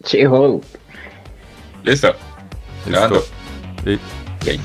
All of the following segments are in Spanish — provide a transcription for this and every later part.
She-Hulk. ¿Listo? Grabando. Sí. Ok.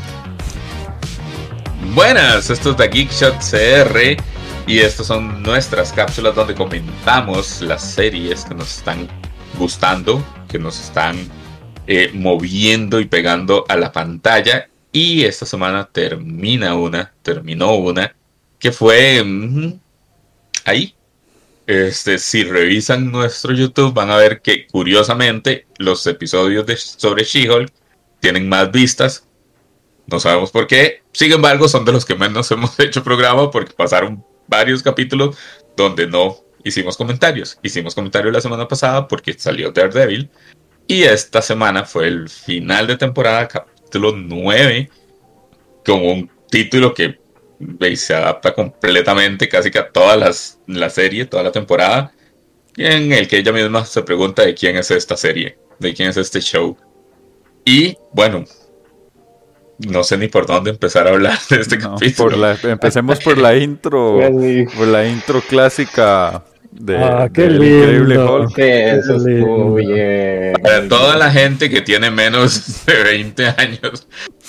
Buenas, esto es The Geek Shot CR y estas son nuestras cápsulas donde comentamos las series que nos están gustando, que nos están moviendo y pegando a la pantalla. Y esta semana terminó una que fue ahí. Si revisan nuestro YouTube van a ver que curiosamente los episodios sobre She-Hulk tienen más vistas. No sabemos por qué. Sin embargo, son de los que menos hemos hecho programa porque pasaron varios capítulos donde no hicimos comentarios. Hicimos comentarios la semana pasada porque salió Daredevil. Y esta semana fue el final de temporada, capítulo 9, con un título que se adapta completamente casi que a toda la serie, toda la temporada, en el que ella misma se pregunta de quién es esta serie, de quién es este show. Y bueno, no sé ni por dónde empezar a hablar de este capítulo. Empecemos por la intro, por la intro clásica qué del lindo. Increíble Hulk. Sí, eso estuvo bien. Para toda la gente que tiene menos de 20 años,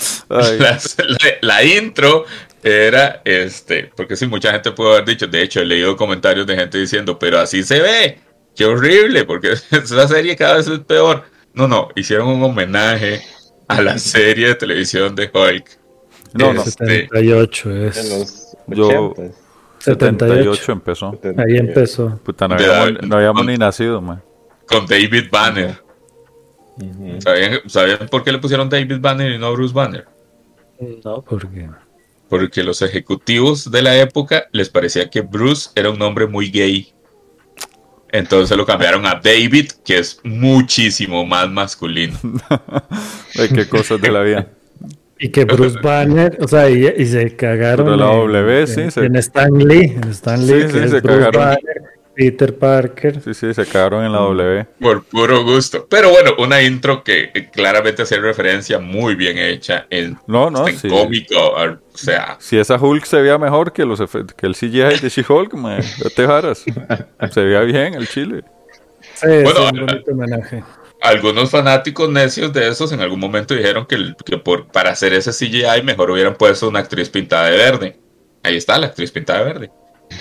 la intro era porque sí, mucha gente puede haber dicho, de hecho he leído comentarios de gente diciendo, pero así se ve, qué horrible, porque esa serie cada vez es peor. No, hicieron un homenaje a la serie de televisión de Hulk. No. 78 es. En los 80. 78 empezó. Ahí empezó. Puta, no habíamos ni nacido, man. Con David Banner. Uh-huh. ¿Sabían por qué le pusieron David Banner y no Bruce Banner? No, ¿por qué? Porque los ejecutivos de la época les parecía que Bruce era un nombre muy gay. Entonces lo cambiaron a David, que es muchísimo más masculino. Ay, qué cosas de la vida. Y que Bruce Banner, o sea, y se cagaron pero la W, sí, en Stan Lee, que es se Bruce cagaron. Banner, Peter Parker. Sí, se cagaron en la W. Por puro gusto. Pero bueno, una intro que claramente hace referencia muy bien hecha en sí. cómico, o sea... Si esa Hulk se veía mejor que el CGI de She-Hulk, no te jaras. Se veía bien el chile. Sí, bueno, es un bonito homenaje. Algunos fanáticos necios de esos en algún momento dijeron que para hacer ese CGI mejor hubieran puesto una actriz pintada de verde. Ahí está la actriz pintada de verde.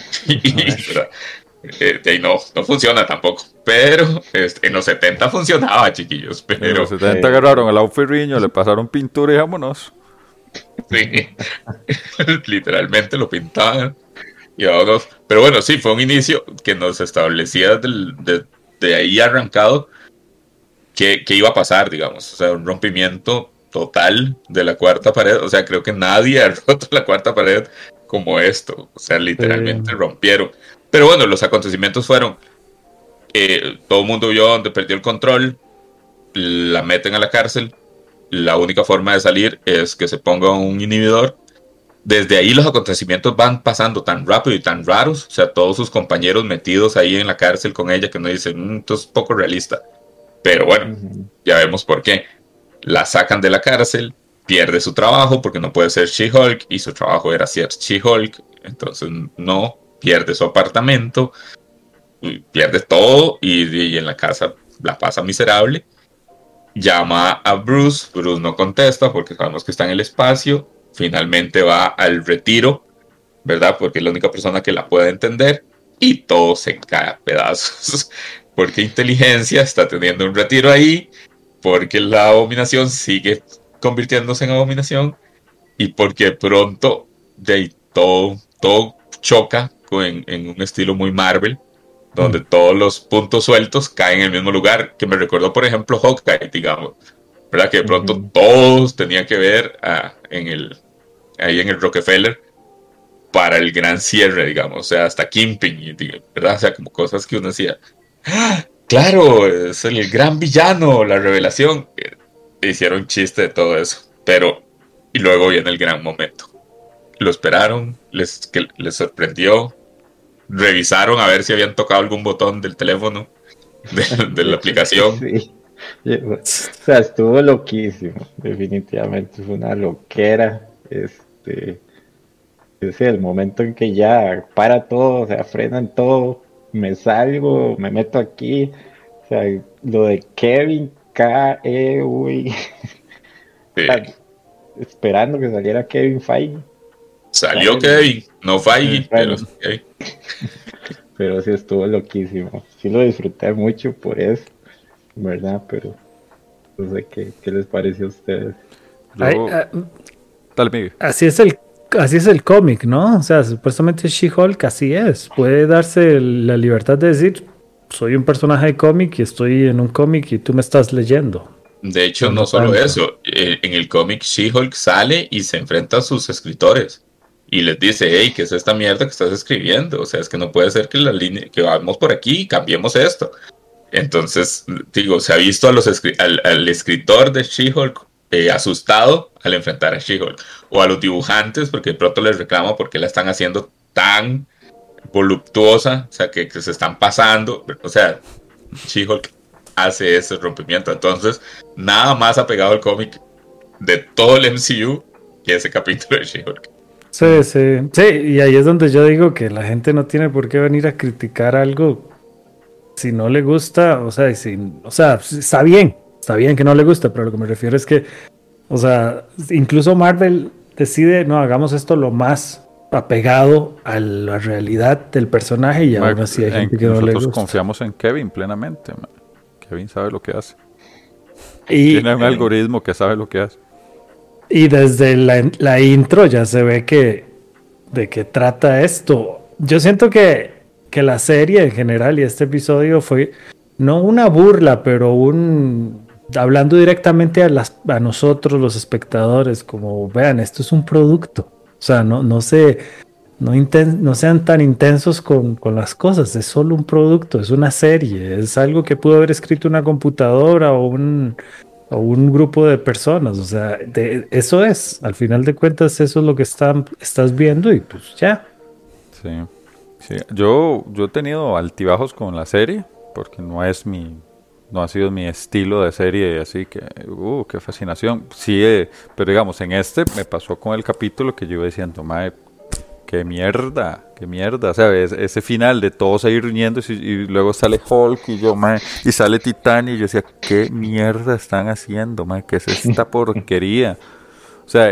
No funciona tampoco. Pero en los 70 funcionaba, chiquillos. Pero en los 70 agarraron el outfirriño, le pasaron pintura y vámonos. Sí, literalmente lo pintaban. Y vámonos. Pero bueno, sí, fue un inicio que nos establecía de ahí arrancado que iba a pasar, digamos. O sea, un rompimiento total de la cuarta pared. O sea, creo que nadie ha roto la cuarta pared como esto. O sea, literalmente rompieron. Pero bueno, los acontecimientos fueron, todo el mundo vio donde perdió el control, la meten a la cárcel, la única forma de salir es que se ponga un inhibidor. Desde ahí los acontecimientos van pasando tan rápido y tan raros, o sea, todos sus compañeros metidos ahí en la cárcel con ella, que uno dice, esto es poco realista. Pero bueno, ya vemos por qué. La sacan de la cárcel, pierde su trabajo porque no puede ser She-Hulk y su trabajo era ser She-Hulk, entonces no. Pierde su apartamento, pierde todo y en la casa la pasa miserable. Llama a Bruce no contesta porque sabemos que está en el espacio. Finalmente va al retiro, ¿verdad? Porque es la única persona que la puede entender y todo se cae a pedazos. Porque Inteligencia está teniendo un retiro ahí, porque la Abominación sigue convirtiéndose en Abominación y porque pronto todo choca en un estilo muy Marvel, donde todos los puntos sueltos caen en el mismo lugar, que me recordó, por ejemplo, Hawkeye, digamos, ¿verdad? Que de pronto todos tenían que ver ahí en el Rockefeller para el gran cierre, digamos, o sea, hasta Kingpin, ¿verdad? O sea, como cosas que uno decía, ¡ah! Claro, es el gran villano, la revelación. Hicieron chiste de todo eso, y luego viene el gran momento. Lo esperaron, les sorprendió, revisaron a ver si habían tocado algún botón del teléfono, de la aplicación. Sí. O sea, estuvo loquísimo, definitivamente fue una loquera. Es el momento en que ya para todo, o sea, frenan todo, me salgo, me meto aquí, o sea, lo de Kevin K-E-U-I, Sí. esperando que saliera Kevin Feige. Salió Kevin, no Feige, pero Kevin. Pero sí estuvo loquísimo. Sí lo disfruté mucho por eso, ¿verdad? Pero no sé qué les pareció a ustedes. Yo... Dale, Miguel. Así es el cómic, ¿no? O sea, supuestamente She-Hulk así es. Puede darse la libertad de decir, soy un personaje de cómic y estoy en un cómic y tú me estás leyendo. De hecho, no solo eso. En el cómic She-Hulk sale y se enfrenta a sus escritores. Y les dice, hey, ¿qué es esta mierda que estás escribiendo? O sea, es que no puede ser que la línea, que vamos por aquí y cambiemos esto. Entonces, digo, se ha visto al escritor de She-Hulk asustado al enfrentar a She-Hulk. O a los dibujantes, porque de pronto les reclama porque la están haciendo tan voluptuosa, o sea, que se están pasando. O sea, She-Hulk hace ese rompimiento. Entonces, nada más apegado al cómic de todo el MCU que ese capítulo de She-Hulk. Sí, y ahí es donde yo digo que la gente no tiene por qué venir a criticar algo si no le gusta, o sea, está bien que no le gusta, pero lo que me refiero es que, o sea, incluso Marvel decide, no, hagamos esto lo más apegado a la realidad del personaje y aún así hay gente que no le gusta. Nosotros confiamos en Kevin plenamente, man. Kevin sabe lo que hace. Tiene un algoritmo que sabe lo que hace. Y desde la intro ya se ve de qué trata esto. Yo siento que la serie en general y este episodio fue no una burla, pero hablando directamente a nosotros los espectadores, como vean, esto es un producto. O sea, no sean tan intensos con las cosas, es solo un producto, es una serie, es algo que pudo haber escrito una computadora o un grupo de personas, o sea, eso es, al final de cuentas eso es lo que estás viendo y pues ya. Sí. Yo he tenido altibajos con la serie, porque no ha sido mi estilo de serie, así que, qué fascinación. Sí, pero digamos, en este me pasó con el capítulo que yo iba diciendo, madre, qué mierda, o sea, ese final de todos seguir riñendo y luego sale Hulk y yo, madre, y sale Titania y yo decía, qué mierda están haciendo, madre, qué es esta porquería. O sea,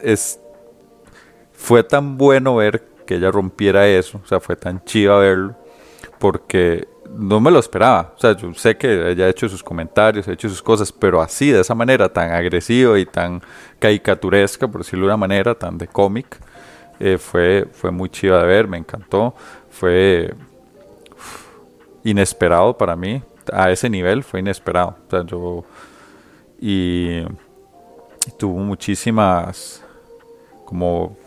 fue tan bueno ver que ella rompiera eso, o sea, fue tan chiva verlo, porque no me lo esperaba. O sea, yo sé que ella ha hecho sus comentarios, ha hecho sus cosas, pero así, de esa manera tan agresiva y tan caricaturesca, por decirlo de una manera, tan de cómic, fue muy chiva de ver, me encantó. Fue inesperado para mí, a ese nivel fue inesperado. O sea, y tuvo muchísimas como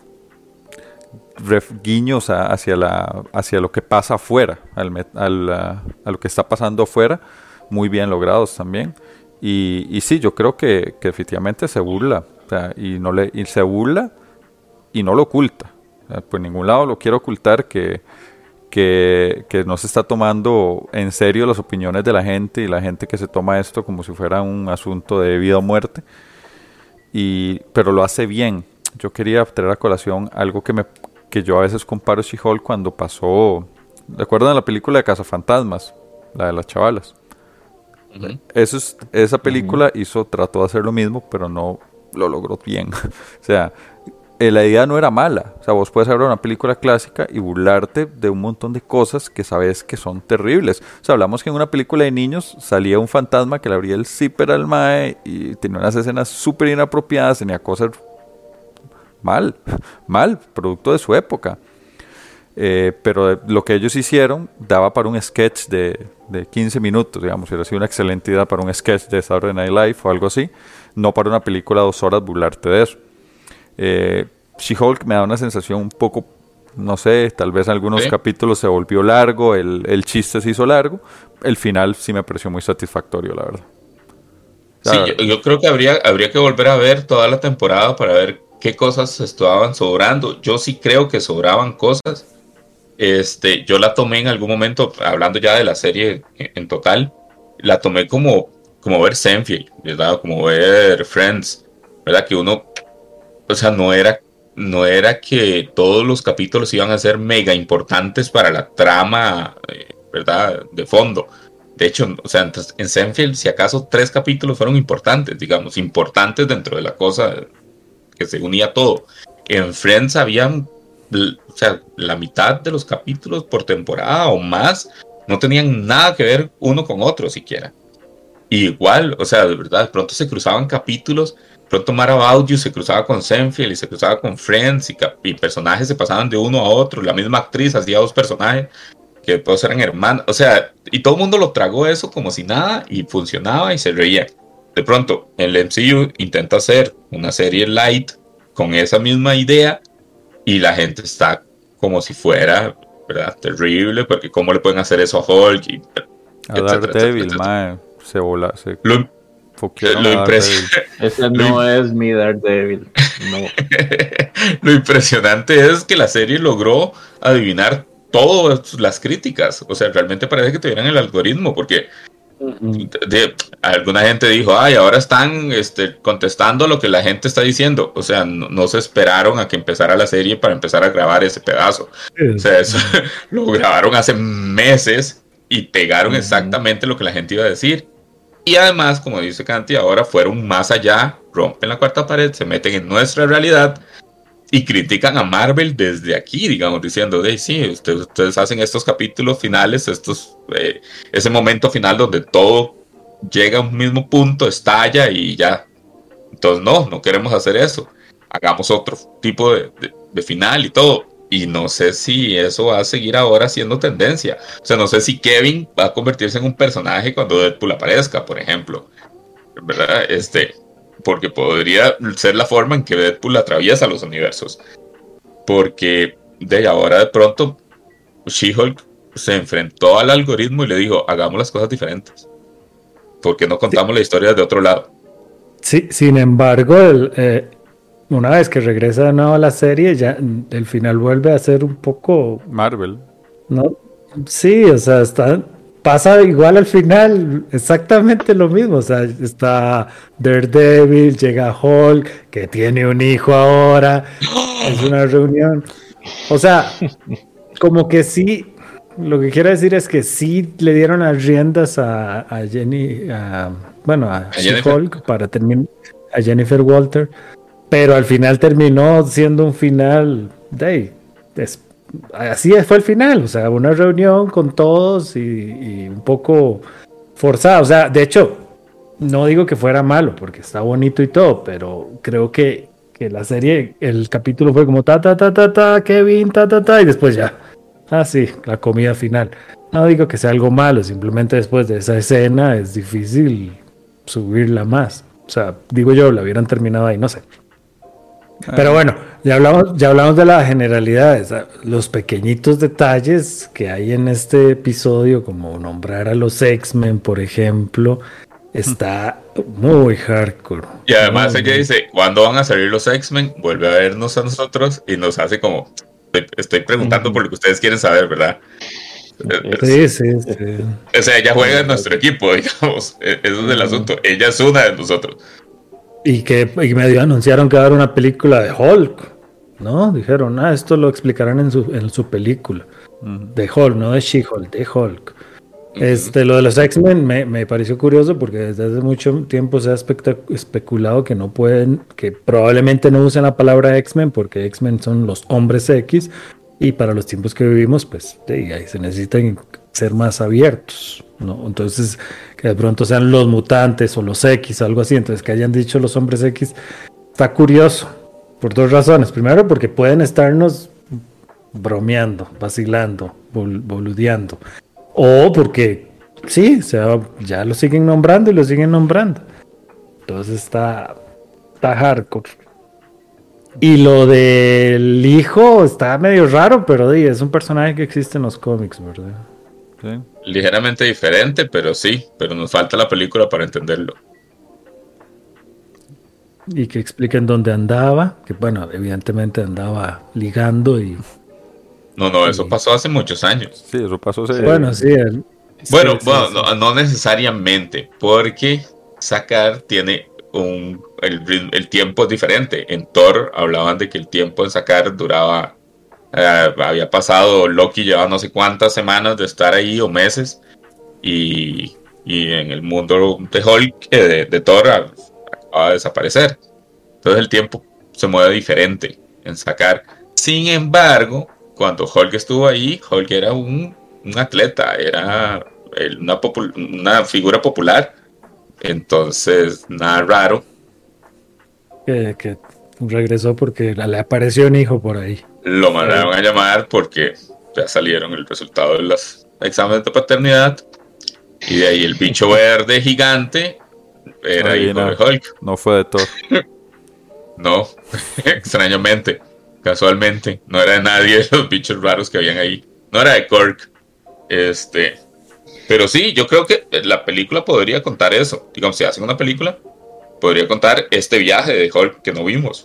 guiños hacia lo que pasa afuera, a lo que está pasando afuera, muy bien logrados también. Y sí, yo creo que efectivamente se burla, o sea, y se burla y no lo oculta. O sea, por ningún lado lo quiere ocultar que no se está tomando en serio las opiniones de la gente y la gente que se toma esto como si fuera un asunto de vida o muerte. Pero lo hace bien. Yo quería traer a colación algo que yo a veces comparo She-Hulk cuando pasó. ¿Recuerdan la película de Cazafantasmas? La de las chavalas. Uh-huh. Esa película trató de hacer lo mismo, pero no lo logró bien. O sea, la idea no era mala. O sea, vos puedes ver una película clásica y burlarte de un montón de cosas que sabes que son terribles. O sea, hablamos que en una película de niños salía un fantasma que le abría el zipper al mae y tenía unas escenas súper inapropiadas, tenía cosas mal, producto de su época. Pero lo que ellos hicieron daba para un sketch de 15 minutos, digamos, hubiera sido una excelente idea para un sketch de Saturday Night Live o algo así, no para una película de 2 horas burlarte de eso. She-Hulk me da una sensación un poco, no sé, tal vez en algunos capítulos se volvió largo, el chiste se hizo largo, el final sí me pareció muy satisfactorio, la verdad. Sí, yo creo que habría que volver a ver toda la temporada para ver qué cosas estaban sobrando. Yo sí creo que sobraban cosas. Yo la tomé en algún momento, hablando ya de la serie en total, la tomé como ver Seinfeld, ¿verdad? Como ver Friends, ¿verdad? Que uno, o sea, no era que todos los capítulos iban a ser mega importantes para la trama, ¿verdad? De fondo. de hecho, o sea, en Seinfeld, si acaso 3 capítulos fueron importantes, digamos, importantes dentro de la cosa que se unía todo. En Friends habían, o sea, la mitad de los capítulos por temporada o más no tenían nada que ver uno con otro siquiera. Y igual, o sea, de verdad, de pronto se cruzaban capítulos, de pronto Mara Baudio se cruzaba con Seinfeld y se cruzaba con Friends y personajes se pasaban de uno a otro, la misma actriz hacía 2 personajes que todos eran hermanos, o sea, y todo el mundo lo tragó eso como si nada y funcionaba y se reía. De pronto, el MCU intenta hacer una serie light con esa misma idea y la gente está como si fuera, ¿verdad? Terrible, porque cómo le pueden hacer eso a Hulk y a Daredevil, mae, se foquearon lo a Daredevil. Ese no es mi Daredevil. No. Lo impresionante es que la serie logró adivinar todas las críticas. O sea, realmente parece que tuvieran el algoritmo, porque alguna gente dijo, ay, ahora están contestando lo que la gente está diciendo. O sea, no se esperaron a que empezara la serie para empezar a grabar ese pedazo. O sea, eso lo grabaron hace meses y pegaron exactamente lo que la gente iba a decir. Y además, como dice Canty, ahora fueron más allá, rompen la cuarta pared, se meten en nuestra realidad y critican a Marvel desde aquí, digamos, diciendo, sí, ustedes hacen estos capítulos finales, ese momento final donde todo llega a un mismo punto, estalla y ya. Entonces, no queremos hacer eso. Hagamos otro tipo de final y todo. Y no sé si eso va a seguir ahora siendo tendencia. O sea, no sé si Kevin va a convertirse en un personaje cuando Deadpool aparezca, por ejemplo. ¿Verdad? Porque podría ser la forma en que Deadpool atraviesa los universos. Porque de ahora de pronto She-Hulk se enfrentó al algoritmo y le dijo, hagamos las cosas diferentes. Porque no contamos la historia de otro lado. Sí, sin embargo, una vez que regresa de nuevo a la serie, ya el final vuelve a ser un poco... Marvel. ¿No? Sí, o sea, pasa igual al final, exactamente lo mismo. O sea, está Daredevil, llega Hulk, que tiene un hijo ahora, es una reunión. O sea, como que sí, lo que quiero decir es que sí le dieron las riendas a Jenny, a She-Hulk para terminar, a Jennifer Walter, pero al final terminó siendo un final así fue el final, o sea, una reunión con todos y un poco forzada. O sea, de hecho, no digo que fuera malo, porque está bonito y todo, pero creo que la serie, el capítulo fue como Kevin, y después ya. Sí, la comida final. No digo que sea algo malo, simplemente después de esa escena es difícil subirla más. O sea, digo yo, la hubieran terminado ahí, no sé. Pero bueno, ya hablamos de las generalidades, los pequeñitos detalles que hay en este episodio, como nombrar a los X-Men, por ejemplo, está muy hardcore. Y además ella dice, ¿cuándo van a salir los X-Men? Vuelve a vernos a nosotros y nos hace como, estoy preguntando por lo que ustedes quieren saber, ¿verdad? Sí. O sea, ella juega en nuestro equipo, digamos, eso es el asunto, ella es una de nosotros. Y medio anunciaron que va a haber una película de Hulk, ¿no? Dijeron, esto lo explicarán en su película. De Hulk, no de She-Hulk, de Hulk. Lo de los X-Men me pareció curioso porque desde hace mucho tiempo se ha especulado que probablemente no usen la palabra X-Men porque X-Men son los hombres X y para los tiempos que vivimos, pues ahí se necesitan ser más abiertos, ¿no? Entonces, que de pronto sean los mutantes o los X, algo así. Entonces, que hayan dicho los hombres X, está curioso, por 2 razones. Primero, porque pueden estarnos bromeando, vacilando, boludeando. O porque, sí, o sea, ya lo siguen nombrando y lo siguen nombrando. Entonces, está hardcore. Y lo del hijo está medio raro, pero es un personaje que existe en los cómics, ¿verdad? Sí. Ligeramente diferente, pero sí, pero nos falta la película para entenderlo. Y que expliquen dónde andaba, que bueno, evidentemente andaba ligando y... No, eso pasó hace muchos años. Sí, eso pasó hace... Bueno, sí. Bueno, no necesariamente, porque Sakaar tiene el tiempo es diferente. En Thor hablaban de que el tiempo en Sakaar duraba... había pasado, Loki llevaba no sé cuántas semanas de estar ahí o meses y en el mundo de Hulk, de Thor, acaba de desaparecer. Entonces el tiempo se mueve diferente en sacar. Sin embargo, cuando Hulk estuvo ahí, Hulk era un atleta, era una figura popular. Entonces, nada raro. Que regresó porque le apareció un hijo por ahí. Lo mandaron a llamar porque ya salieron el resultado de los exámenes de paternidad. Y de ahí el bicho verde gigante era hijo de Hulk. No fue de Thor. No, extrañamente, casualmente, no era de nadie de los bichos raros que habían ahí. No era de Kirk. Pero sí, yo creo que la película podría contar eso. Digamos, si hacen una película, podría contar este viaje de Hulk que no vimos.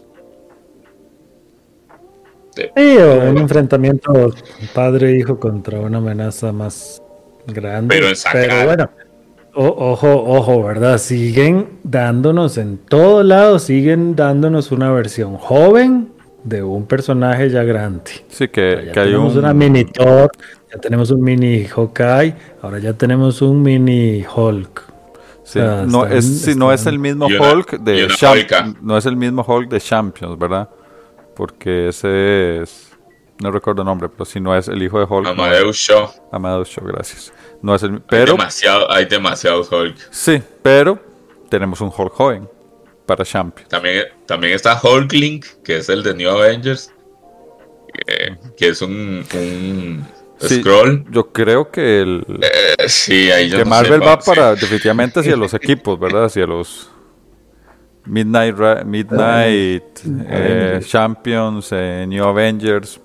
Sí, o un enfrentamiento padre-hijo contra una amenaza más grande. Pero bueno, ojo, ¿verdad? Siguen dándonos en todos lados, siguen dándonos una versión joven de un personaje ya grande. Sí, que hay una mini Thor, ya tenemos un mini Hawkeye, ahora ya tenemos un mini Hulk. Sí, no es el mismo Hulk de no es el mismo Hulk de Champions, ¿verdad? Porque ese es, no recuerdo el nombre, pero si no es el hijo de Hulk. Amadeus Shaw, gracias. No es el, pero hay demasiados Hulk. Sí, pero tenemos un Hulk joven para Champions. También está Hulkling, que es el de New Avengers, que es un sí, Skrull. Yo creo que sí, ahí que Marvel va para definitivamente hacia los equipos, ¿verdad? Hacia los Midnight Champions, New Avengers,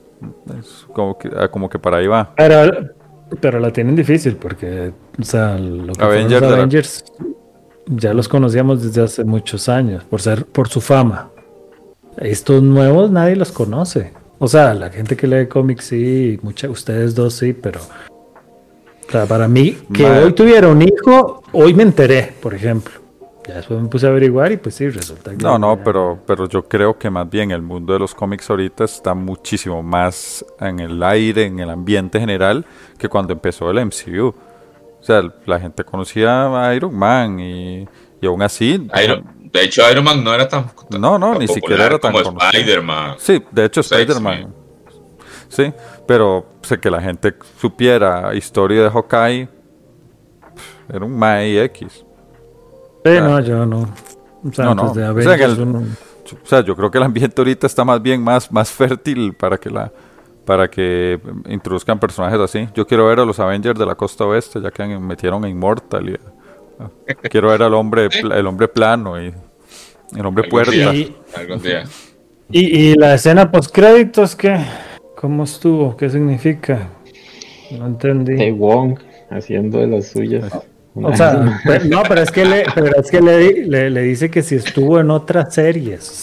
como que para ahí va. Pero la tienen difícil porque, o sea, lo que Avengers, los Avengers ya los conocíamos desde hace muchos años por su fama. Estos nuevos nadie los conoce. O sea, la gente que lee cómics sí, ustedes dos sí, pero o sea, para mí que hoy tuviera un hijo, hoy me enteré, por ejemplo. Ya después me puse a averiguar y pues sí, resulta que... pero yo creo que más bien el mundo de los cómics ahorita está muchísimo más en el aire, en el ambiente general, que cuando empezó el MCU. O sea, la gente conocía a Iron Man y aún así... De hecho, Iron Man no era tan ni siquiera era tan como Spider-Man. Sí, de hecho Spider-Man. Sí, pero sé que la gente supiera historia de Hawkeye, era un Mae X. Sí, yo no. O sea, no. O sea, yo creo que el ambiente ahorita está más bien más fértil para que introduzcan personajes así. Yo quiero ver a los Avengers de la costa oeste, ya que metieron a Immortal. Quiero ver al hombre plano y el hombre puerta. Algún día. ¿Y la escena post créditos cómo estuvo? ¿Qué significa? No entendí. De Wong haciendo de las suyas. O sea, pero es que le dice que si estuvo en otras series.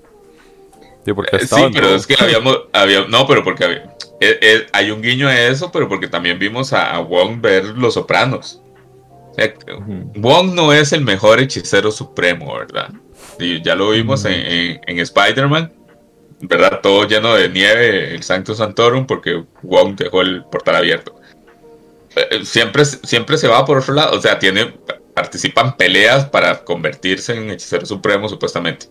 Sí, porque pero es que porque hay un guiño a eso, pero porque también vimos a Wong ver Los Sopranos. O sea, Wong no es el mejor hechicero supremo, ¿verdad? Y ya lo vimos en Spider-Man, ¿verdad? Todo lleno de nieve, el Sanctum Sanctorum, porque Wong dejó el portal abierto. Siempre se va por otro lado, o sea, participa en peleas para convertirse en hechicero supremo, supuestamente.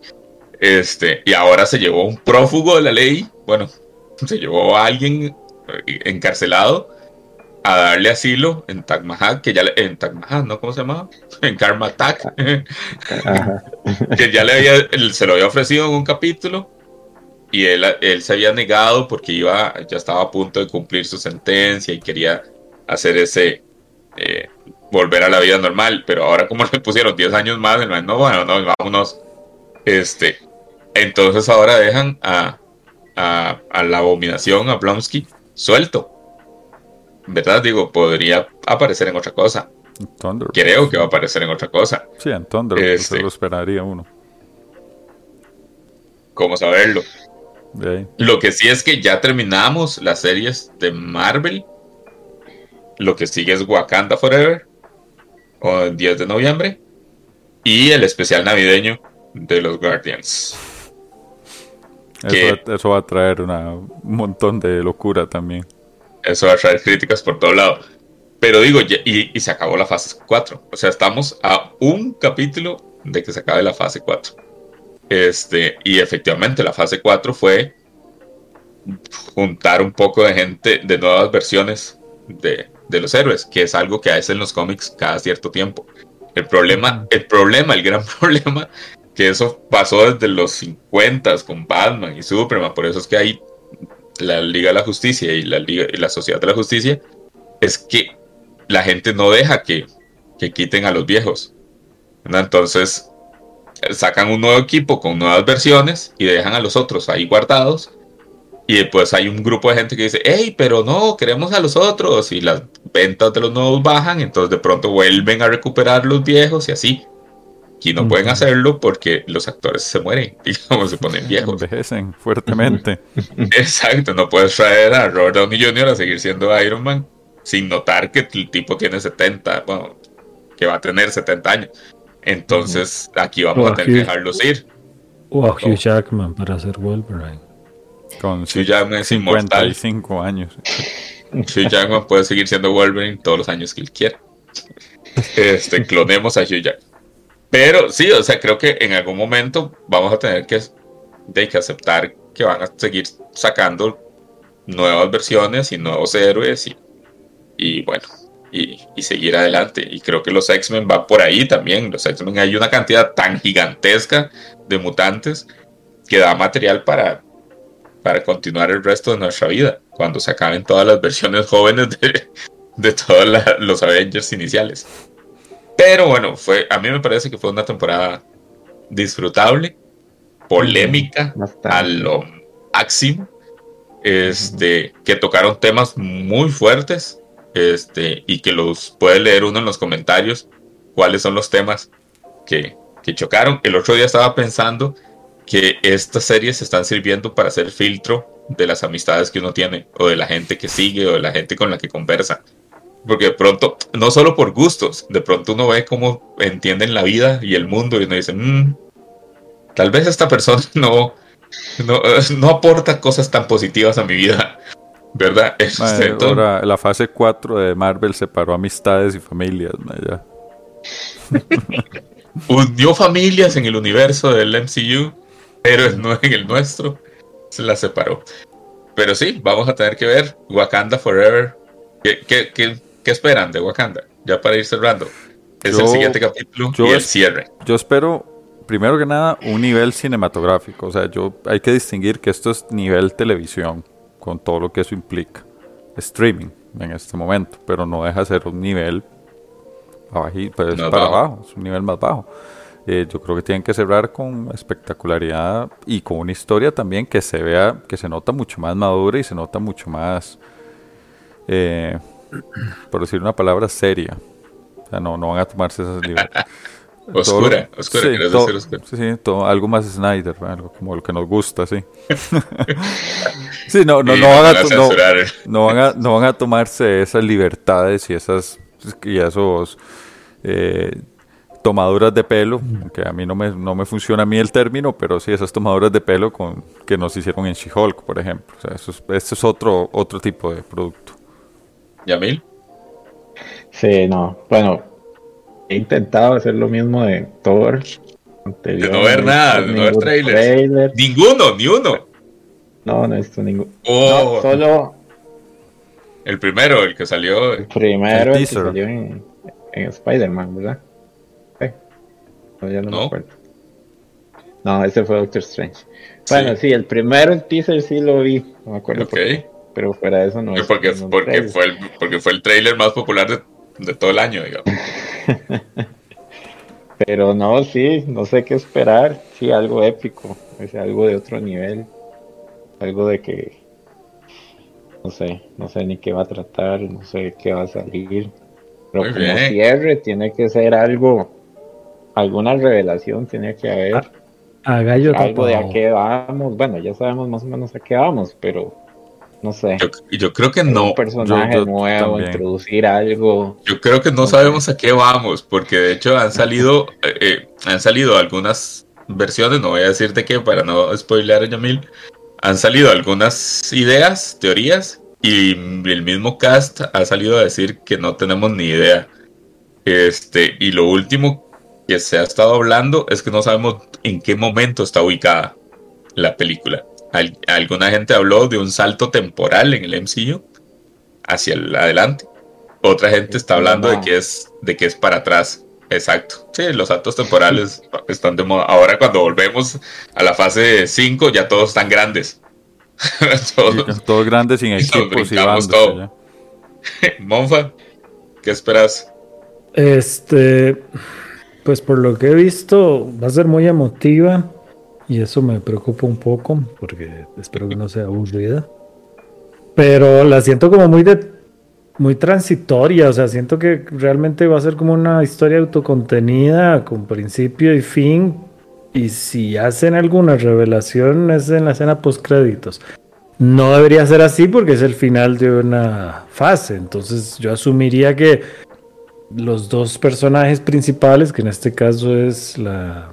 Y ahora se llevó a un prófugo de la ley, bueno, se llevó a alguien encarcelado a darle asilo en Taj Mahal, en Taj Mahal, ¿no? ¿Cómo se llamaba? En Karma Taj, que ya se lo había ofrecido en un capítulo y él se había negado porque ya estaba a punto de cumplir su sentencia y quería hacer volver a la vida normal, pero ahora como le pusieron 10 años más, vámonos. Entonces ahora dejan a la abominación, a Blonsky, suelto. ¿Verdad? Digo, podría aparecer en otra cosa. Creo que va a aparecer en otra cosa. Sí, en Thunder, lo esperaría uno. ¿Cómo saberlo? Lo que sí es que ya terminamos las series de Marvel. Lo que sigue es Wakanda Forever, o el 10 de noviembre, y el especial navideño de los Guardians. Eso va a traer un montón de locura también. Eso va a traer críticas por todo lado. Pero digo, y se acabó la fase 4. O sea, estamos a un capítulo de que se acabe la fase 4. Y efectivamente la fase 4 fue juntar un poco de gente, de nuevas versiones de los héroes, que es algo que hacen los cómics cada cierto tiempo. El gran problema, que eso pasó desde los 50 con Batman y Superman, por eso es que hay la Liga de la Justicia y la Sociedad de la Justicia, es que la gente no deja que quiten a los viejos, ¿verdad? Entonces sacan un nuevo equipo con nuevas versiones y dejan a los otros ahí guardados. Y después hay un grupo de gente que dice, hey, pero no, queremos a los otros. Y las ventas de los nuevos bajan, entonces de pronto vuelven a recuperar los viejos y así. Y no pueden hacerlo porque los actores se mueren, digamos, se ponen viejos. Envejecen fuertemente. Exacto, no puedes traer a Robert Downey Jr. a seguir siendo Iron Man sin notar que el tipo tiene 70, bueno, que va a tener 70 años. Entonces aquí vamos a tener que dejarlos ir. O a Hugh Jackman para hacer Wolverine. Con Hugh Jackman es inmortal. 55 años. Hugh Jackman puede seguir siendo Wolverine todos los años que él quiera. Clonemos a Hugh Jackman. Pero sí, o sea, creo que en algún momento vamos a tener que aceptar que van a seguir sacando nuevas versiones y nuevos héroes y bueno, y seguir adelante. Y creo que los X-Men va por ahí también. Los X-Men, hay una cantidad tan gigantesca de mutantes que da material para continuar el resto de nuestra vida, cuando se acaben todas las versiones jóvenes de todos los Avengers iniciales. Pero bueno, a mí me parece que fue una temporada disfrutable, polémica a lo máximo, que tocaron temas muy fuertes, y que los puede leer uno en los comentarios cuáles son los temas que chocaron. El otro día estaba pensando que estas series se están sirviendo para hacer filtro de las amistades que uno tiene, o de la gente que sigue, o de la gente con la que conversa. Porque de pronto, no solo por gustos, de pronto uno ve cómo entienden la vida y el mundo y uno dice, tal vez esta persona no aporta cosas tan positivas a mi vida, ¿verdad? Ahora la fase 4 de Marvel separó amistades y familias, ya. Unió familias en el universo del MCU, pero no en el nuestro, se las separó. Pero sí, vamos a tener que ver Wakanda Forever. ¿Qué esperan de Wakanda? Ya para ir cerrando. Es el siguiente capítulo y el cierre. Yo espero, primero que nada, un nivel cinematográfico. O sea, hay que distinguir que esto es nivel televisión, con todo lo que eso implica. Streaming en este momento, pero no deja de ser un nivel pues para abajo, es un nivel más bajo. Yo creo que tienen que cerrar con espectacularidad y con una historia también que se vea, que se nota mucho más madura y se nota mucho más, por decir una palabra, seria. O sea, no van a tomarse esas libertades. Oscura, sí, ¿quieres decir oscura? Sí, algo más Snyder, algo como lo que nos gusta, sí. Sí, no van a tomarse esas libertades y esos tomaduras de pelo, que a mí no me funciona a mí el término, pero sí esas tomaduras de pelo que nos hicieron en She-Hulk, por ejemplo. O sea, este es otro tipo de producto. ¿Yamil? Sí, no, bueno, he intentado hacer lo mismo de Thor de no ver nada, de no ver trailers. Ninguno, ni uno. No he visto ninguno. No, solo el primero, el que salió. El primero, el que salió en Spider-Man, ¿verdad? Ya no me acuerdo. No, ese fue Doctor Strange. Bueno, sí, el primero, el teaser sí lo vi, no me acuerdo por qué, pero fuera de eso no. Porque fue el trailer más popular de todo el año, digamos. Pero no, sí, no sé qué esperar. Sí, algo épico, algo de otro nivel, algo de que no sé ni qué va a tratar, no sé qué va a salir, pero muy como bien. Cierre tiene que ser algo, alguna revelación tiene que haber, algo de a qué vamos. Bueno, ya sabemos más o menos a qué vamos, pero no sé. Yo creo que no. Un personaje nuevo, también. Introducir algo. Yo creo que no sabemos a qué vamos, porque de hecho han salido algunas versiones, no voy a decir de qué para no spoilear a Yamil. Han salido algunas ideas, teorías, Y el mismo cast ha salido a decir que no tenemos ni idea. Y lo último que se ha estado hablando es que no sabemos en qué momento está ubicada la película. Alguna gente habló de un salto temporal en el MCU hacia el adelante. Otra gente está hablando de que es para atrás. Exacto. Sí, los saltos temporales están de moda. Ahora cuando volvemos a la fase 5 ya todos están grandes. Todos grandes sin equipos y bandos. Todo. Monfa, ¿qué esperas? Pues por lo que he visto va a ser muy emotiva y eso me preocupa un poco porque espero que no sea aburrida, pero la siento como muy transitoria, o sea, siento que realmente va a ser como una historia autocontenida con principio y fin, y si hacen alguna revelación es en la escena post créditos. No debería ser así porque es el final de una fase, entonces yo asumiría que los dos personajes principales, que en este caso es la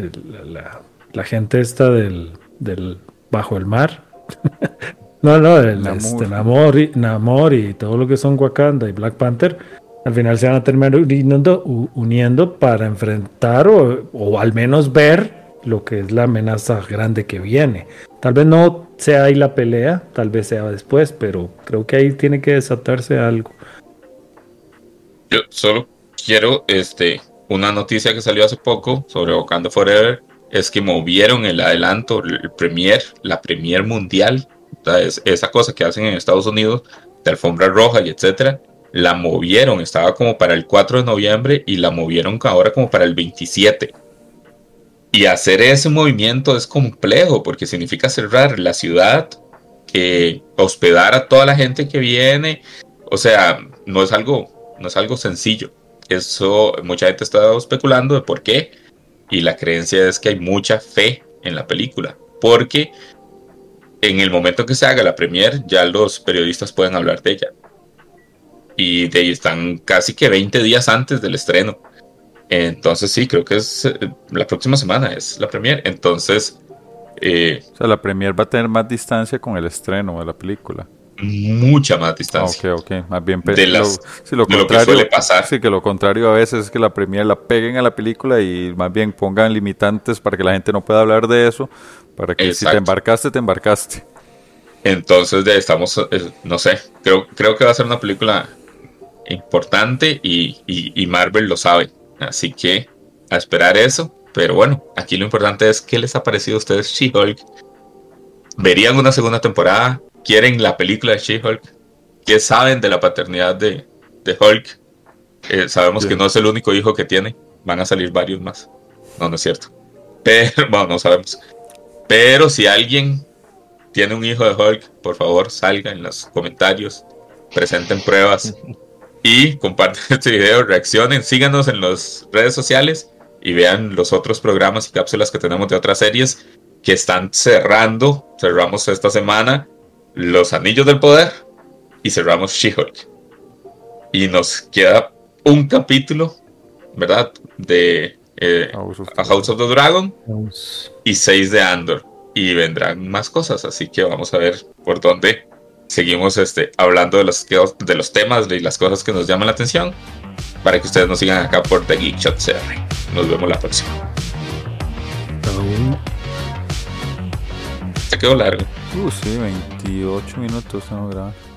gente esta del bajo el mar. Namor y todo lo que son Wakanda y Black Panther, al final se van a terminar uniendo para enfrentar o al menos ver lo que es la amenaza grande que viene. Tal vez no sea ahí la pelea, tal vez sea después, pero creo que ahí tiene que desatarse algo. Yo solo quiero una noticia que salió hace poco sobre Wakanda Forever, es que movieron el adelanto, la premier mundial, esa cosa que hacen en Estados Unidos, de alfombra roja y etcétera, la movieron, estaba como para el 4 de noviembre y la movieron ahora como para el 27. Y hacer ese movimiento es complejo porque significa cerrar la ciudad, hospedar a toda la gente que viene, o sea, no es algo sencillo. Eso, mucha gente está especulando de por qué, y la creencia es que hay mucha fe en la película, porque en el momento que se haga la premier ya los periodistas pueden hablar de ella, y de ahí están casi que 20 días antes del estreno. Entonces sí, creo que es la próxima semana es la premier. Entonces o sea, la premier va a tener más distancia con el estreno de la película. Mucha más distancia. Ok. Más bien de lo que suele pasar. Sí, que lo contrario a veces es que la premier la peguen a la película y más bien pongan limitantes para que la gente no pueda hablar de eso, para que Exacto. Si te embarcaste, te embarcaste. Entonces estamos, no sé, creo que va a ser una película importante y Marvel lo sabe. Así que a esperar eso. Pero bueno, aquí lo importante es qué les ha parecido a ustedes She-Hulk. ¿Verían una segunda temporada? ¿Quieren la película de She-Hulk? ¿Qué saben de la paternidad de Hulk? Sabemos que no es el único hijo que tiene. Van a salir varios más. No es cierto. Pero, bueno, no sabemos. Pero si alguien tiene un hijo de Hulk, por favor salga en los comentarios. Presenten pruebas. Y compartan este video, reaccionen, síganos en las redes sociales y vean los otros programas y cápsulas que tenemos de otras series que están cerrando. Cerramos esta semana Los Anillos del Poder y cerramos She-Hulk. Y nos queda un capítulo, ¿verdad? De A House of the Dragon y 6 de Andor. Y vendrán más cosas, así que vamos a ver por dónde seguimos hablando de los temas y las cosas que nos llaman la atención, para que ustedes nos sigan acá por The Geek Shot CR. Nos vemos la próxima. Se quedó largo. Sí, 28 minutos no grabado.